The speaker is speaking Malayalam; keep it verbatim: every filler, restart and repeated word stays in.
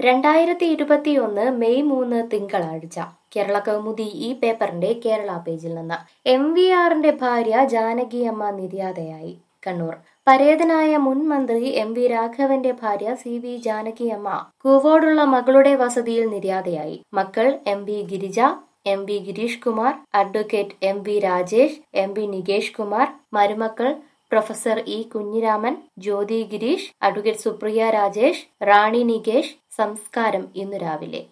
രണ്ടായിരത്തി ഇരുപത്തിയൊന്ന് മെയ് മൂന്ന് തിങ്കളാഴ്ച കേരള കൗമുദി ഈ പേപ്പറിന്റെ കേരള പേജിൽ നിന്ന് എം വി ആറിന്റെ ഭാര്യ ജാനകിയമ്മ നിര്യാതയായി. കണ്ണൂർ പരേതനായ മുൻ മന്ത്രി എം വി രാഘവന്റെ ഭാര്യ സി വി ജാനകിയമ്മ കൂവോടുള്ള മകളുടെ വസതിയിൽ നിര്യാതയായി. മക്കൾ M V Girija, M V Girish Kumar, advocate M V Rajesh, M V Nikesh Kumar, മരുമക്കൾ professor E Kunhiraman, Jyothi Girish, advocate Supriya Rajesh, Rani Nikesh. സംസ്കാരം ഇന്നു രാവിലെ.